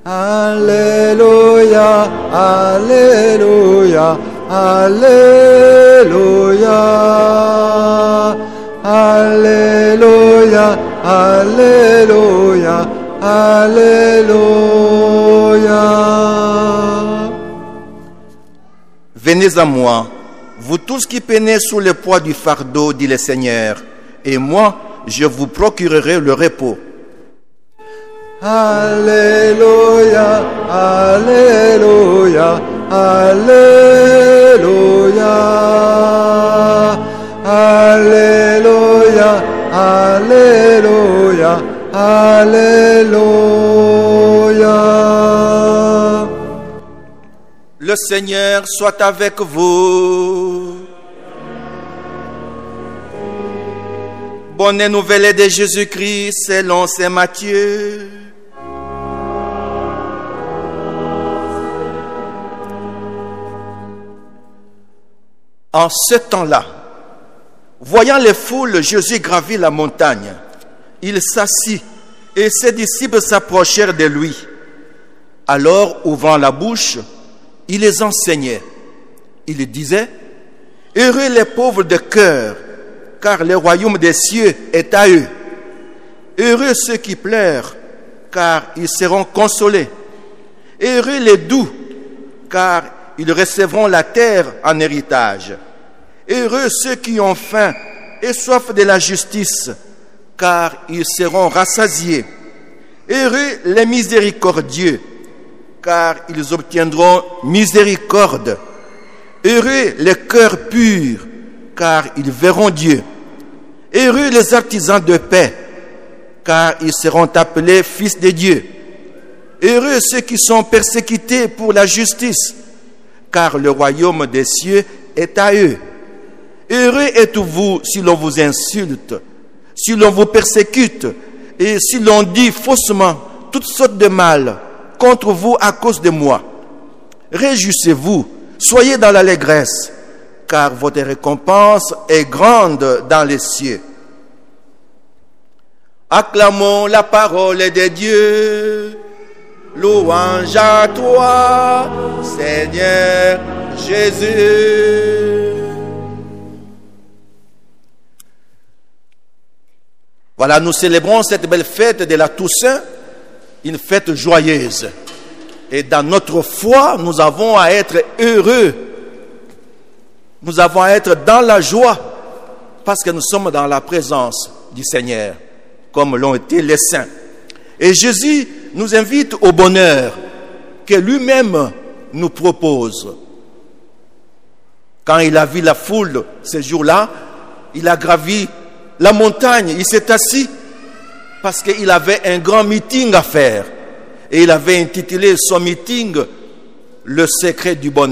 Alléluia, Alléluia, Alléluia, Alléluia, Alléluia, Alléluia. Venez à moi, vous tous qui peinez sous le poids du fardeau, dit le Seigneur, et moi, je vous procurerai le repos. Alléluia, Alléluia, Alléluia, Alléluia, Alléluia, Alléluia. Le Seigneur soit avec vous. Bonne nouvelle de Jésus-Christ selon saint Matthieu. En ce temps-là, voyant les foules, Jésus gravit la montagne. Il s'assit et ses disciples s'approchèrent de lui. Alors, ouvrant la bouche, il les enseignait. Il disait, « Heureux les pauvres de cœur, car le royaume des cieux est à eux. Heureux ceux qui pleurent, car ils seront consolés. Heureux les doux, car ils recevront la terre en héritage. Heureux ceux qui ont faim et soif de la justice, car ils seront rassasiés. Heureux les miséricordieux, car ils obtiendront miséricorde. Heureux les cœurs purs, car ils verront Dieu. Heureux les artisans de paix, car ils seront appelés fils de Dieu. Heureux ceux qui sont persécutés pour la justice, car le royaume des cieux est à eux. Heureux êtes-vous si l'on vous insulte, si l'on vous persécute, et si l'on dit faussement toutes sortes de mal contre vous à cause de moi. Réjouissez-vous, soyez dans l'allégresse, car votre récompense est grande dans les cieux. Acclamons la parole de Dieu. Louange à toi, Seigneur Jésus. Voilà, nous célébrons cette belle fête de la Toussaint, une fête joyeuse. Et dans notre foi, nous avons à être heureux. Nous avons à être dans la joie, parce que nous sommes dans la présence du Seigneur, comme l'ont été les saints. Et Jésus nous invite au bonheur que lui-même nous propose. Quand il a vu la foule ce jour-là, il a gravi la montagne, il s'est assis parce qu'il avait un grand meeting à faire. Et il avait intitulé son meeting « Le secret du bonheur ».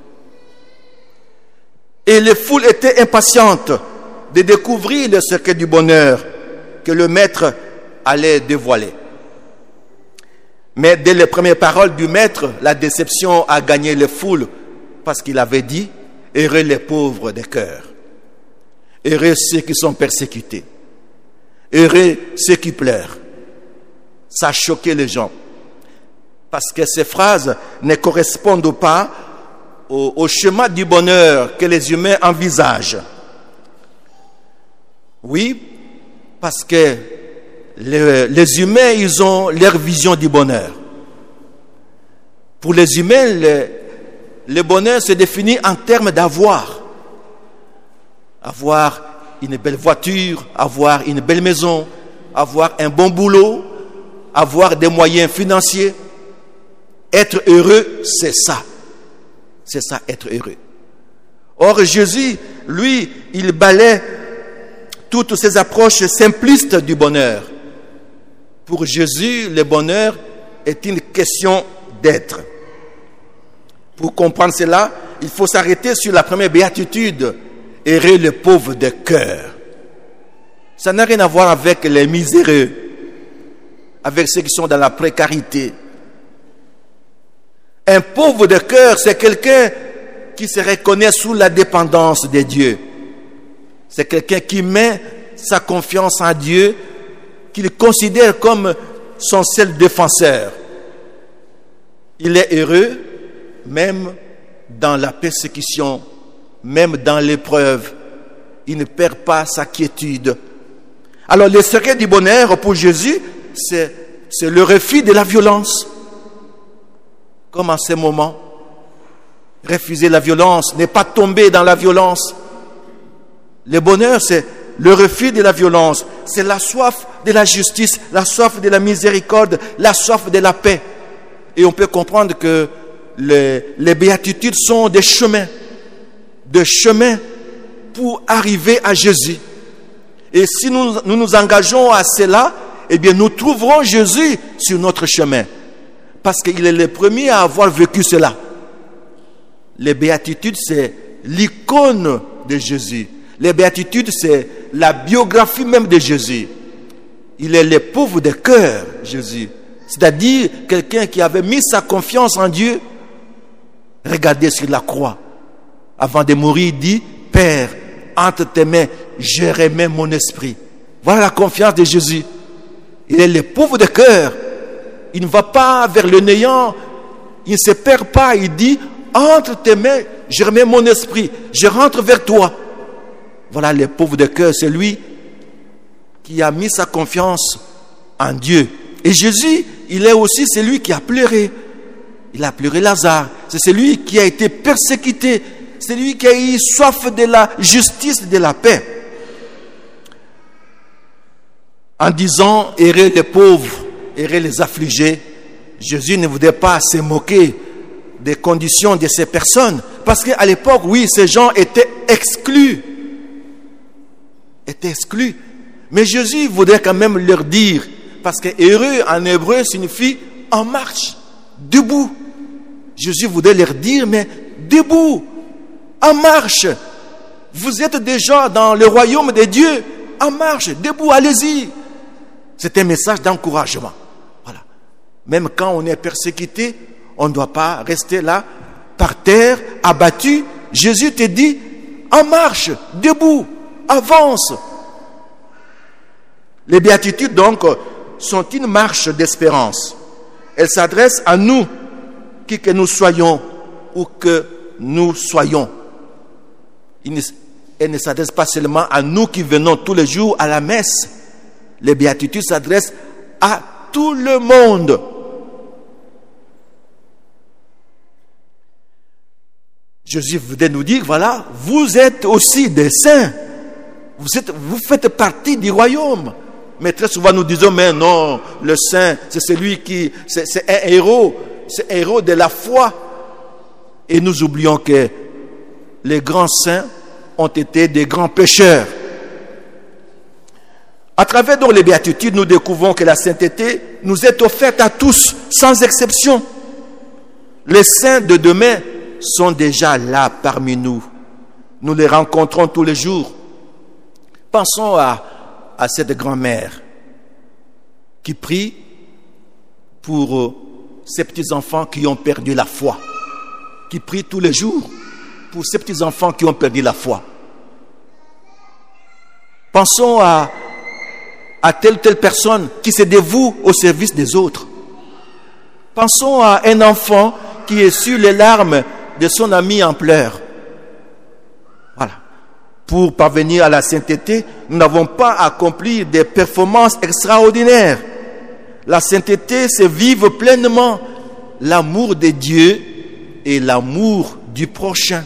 Et les foules étaient impatientes de découvrir le secret du bonheur que le maître allait dévoiler. Mais dès les premières paroles du maître, la déception a gagné les foules parce qu'il avait dit « Heureux les pauvres de cœur, heureux ceux qui sont persécutés, heureux ceux qui pleurent ». Ça a choqué les gens parce que ces phrases ne correspondent pas au chemin du bonheur que les humains envisagent. Oui, parce que les humains, ils ont leur vision du bonheur. Pour les humains, le bonheur se définit en termes d'avoir. Avoir une belle voiture, avoir une belle maison, avoir un bon boulot, avoir des moyens financiers. Être heureux, c'est ça. C'est ça, être heureux. Or, Jésus, lui, il balaie toutes ces approches simplistes du bonheur. Pour Jésus, le bonheur est une question d'être. Pour comprendre cela, il faut s'arrêter sur la première béatitude. Heureux les pauvres de cœur. Ça n'a rien à voir avec les miséreux, avec ceux qui sont dans la précarité. Un pauvre de cœur, c'est quelqu'un qui se reconnaît sous la dépendance de Dieu. C'est quelqu'un qui met sa confiance en Dieu, qu'il considère comme son seul défenseur. Il est heureux même dans la persécution, même dans l'épreuve. Il ne perd pas sa quiétude. Alors le secret du bonheur pour Jésus, c'est le refus de la violence. Comme en ce moment, refuser la violence, ne pas tomber dans la violence. Le bonheur, c'est le refus de la violence. C'est la soif de la justice, la soif de la miséricorde, la soif de la paix. Et on peut comprendre que les béatitudes sont des chemins pour arriver à Jésus. Et si nous nous engageons à cela, eh bien nous trouverons Jésus sur notre chemin. Parce qu'il est le premier à avoir vécu cela. Les béatitudes, c'est l'icône de Jésus. Les béatitudes, c'est la biographie même de Jésus. Il est le pauvre de cœur, Jésus. C'est-à-dire quelqu'un qui avait mis sa confiance en Dieu. Regardez sur la croix. Avant de mourir, il dit, Père, entre tes mains, je remets mon esprit. Voilà la confiance de Jésus. Il est le pauvre de cœur. Il ne va pas vers le néant. Il ne se perd pas. Il dit, entre tes mains, je remets mon esprit. Je rentre vers toi. Voilà le pauvre de cœur. C'est lui qui a mis sa confiance en Dieu. Et Jésus, il est aussi celui qui a pleuré. Il a pleuré Lazare. C'est celui qui a été persécuté. C'est lui qui a eu soif de la justice, de la paix. En disant, heureux les pauvres, heureux les affligés, Jésus ne voulait pas se moquer des conditions de ces personnes. Parce qu'à l'époque, oui, ces gens étaient exclus. Mais Jésus voulait quand même leur dire, parce que heureux en hébreu signifie en marche, debout. Jésus voulait leur dire, mais debout, en marche. Vous êtes déjà dans le royaume de Dieu, en marche, debout, allez-y. C'est un message d'encouragement. Voilà. Même quand on est persécuté, on ne doit pas rester là, par terre, abattu. Jésus te dit, en marche, debout, avance. Les béatitudes, donc, sont une marche d'espérance. Elles s'adressent à nous, qui que nous soyons ou que nous soyons. Elles ne s'adressent pas seulement à nous qui venons tous les jours à la messe. Les béatitudes s'adressent à tout le monde. Jésus voulait nous dire, voilà, vous êtes aussi des saints. Vous faites partie du royaume. Mais très souvent nous disons, mais non, le saint, c'est celui qui, c'est un héros, c'est un héros de la foi. Et nous oublions que les grands saints ont été des grands pécheurs. À travers donc les béatitudes, nous découvrons que la sainteté nous est offerte à tous, sans exception. Les saints de demain sont déjà là parmi nous. Nous les rencontrons tous les jours. Pensons à cette grand-mère qui prie pour ses petits-enfants qui ont perdu la foi. Qui prie tous les jours pour ces petits-enfants qui ont perdu la foi. Pensons à telle personne qui se dévoue au service des autres. Pensons à un enfant qui essuie les larmes de son ami en pleurs. Voilà. Pour parvenir à la sainteté, nous n'avons pas accompli des performances extraordinaires. La sainteté, c'est vivre pleinement l'amour de Dieu et l'amour du prochain.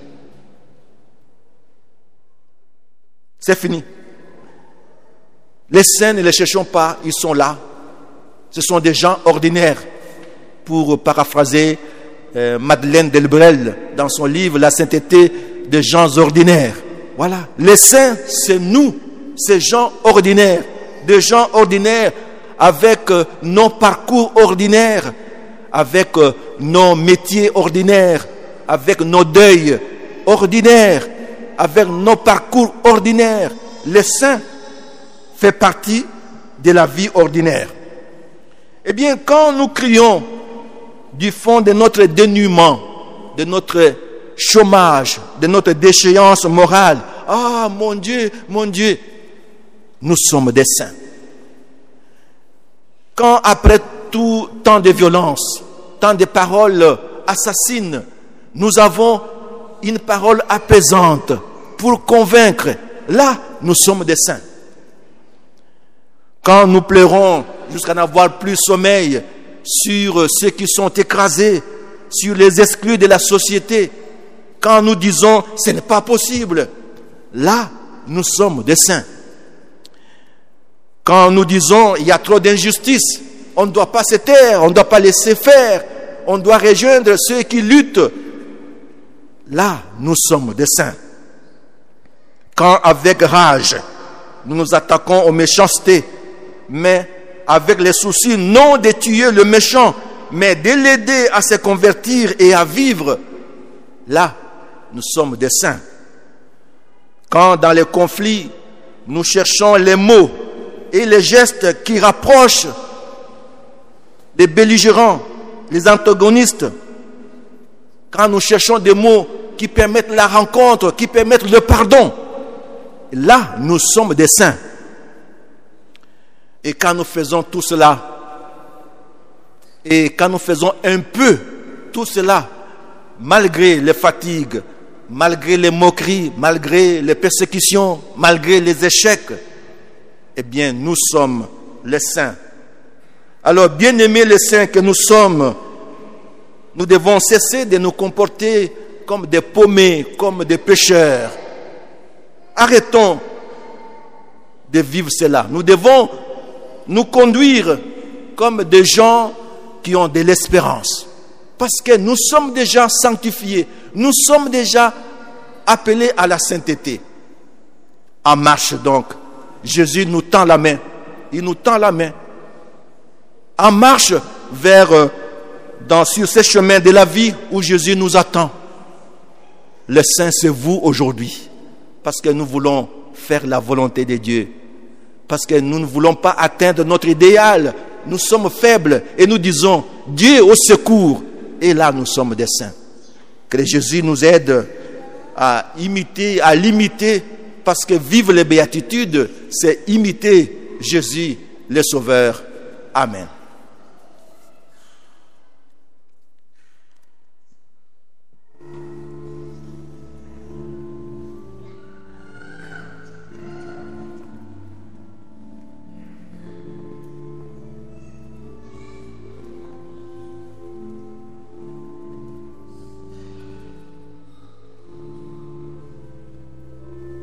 C'est fini. Les saints, ne les cherchons pas, ils sont là. Ce sont des gens ordinaires. Pour paraphraser Madeleine Delbrel dans son livre « La sainteté des gens ordinaires ». Voilà. Les saints, c'est nous, ces gens ordinaires. Des gens ordinaires avec nos parcours ordinaires, avec nos métiers ordinaires, avec nos deuils ordinaires, avec nos parcours ordinaires. Les saints fait partie de la vie ordinaire. Eh bien, quand nous crions du fond de notre dénuement, de notre chômage, de notre déchéance morale, « Ah, mon Dieu, nous sommes des saints. » Quand après tout tant de violence, entend des paroles assassines, nous avons une parole apaisante pour convaincre. Là, nous sommes des saints. Quand nous pleurons jusqu'à n'avoir plus sommeil sur ceux qui sont écrasés, sur les exclus de la société, quand nous disons « ce n'est pas possible », là, nous sommes des saints. Quand nous disons « il y a trop d'injustice », on ne doit pas se taire, on ne doit pas laisser faire, on doit rejoindre ceux qui luttent, là, nous sommes des saints. Quand avec rage, nous nous attaquons aux méchancetés, mais avec les soucis non de tuer le méchant, mais de l'aider à se convertir et à vivre, là, nous sommes des saints. Quand dans les conflits, nous cherchons les mots et les gestes qui rapprochent les belligérants, les antagonistes, quand nous cherchons des mots qui permettent la rencontre, qui permettent le pardon, là, nous sommes des saints. Et quand nous faisons tout cela, et quand nous faisons un peu tout cela, malgré les fatigues, malgré les moqueries, malgré les persécutions, malgré les échecs, eh bien, nous sommes les saints. Alors, bien-aimés les saints que nous sommes, nous devons cesser de nous comporter comme des paumés, comme des pécheurs. Arrêtons de vivre cela. Nous devons nous conduire comme des gens qui ont de l'espérance. Parce que nous sommes déjà sanctifiés. Nous sommes déjà appelés à la sainteté. En marche donc. Jésus nous tend la main. Il nous tend la main. En marche sur ce chemin de la vie où Jésus nous attend. Le saint, c'est vous aujourd'hui. Parce que nous voulons faire la volonté de Dieu. Parce que nous ne voulons pas atteindre notre idéal. Nous sommes faibles et nous disons Dieu au secours. Et là, nous sommes des saints. Que Jésus nous aide à imiter, à l'imiter. Parce que vivre les béatitudes, c'est imiter Jésus, le Sauveur. Amen.